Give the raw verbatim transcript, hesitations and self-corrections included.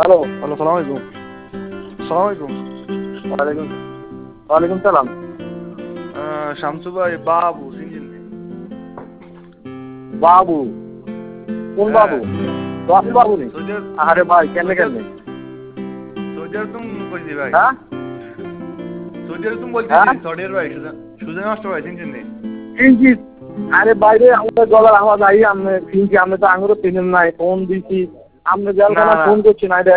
Hello hello, সালাম আলাইকুম। সালাম আলাইকুম। ওয়ালাইকুম ওয়ালাইকুম সালাম। আহ, শামসু ভাই বাবু চিনছেন? বাবু কোন হ্যাঁ। বাবু? রফি বাবু নি? সৌদি আরব- আরে ভাই কেমনে সৌদি আরব- কেমনে? সৌদি আরব তুমি বলছি ভাই। হ্যাঁ সৌদি আরব তুমি বলছি হ্যাঁ সৌদি আরব ভাই সুজা সুজা মাস্টার ভাই চিনছেন নি? চিনছি। আরে বাইরে আমাদের গলার আওয়াজ আই আপনি চিনছি, আপনি তো আঙুরও চিনেন নাই, ফোন দিছি আপনি না, জেলখানা না। ফোন করছেন আইডা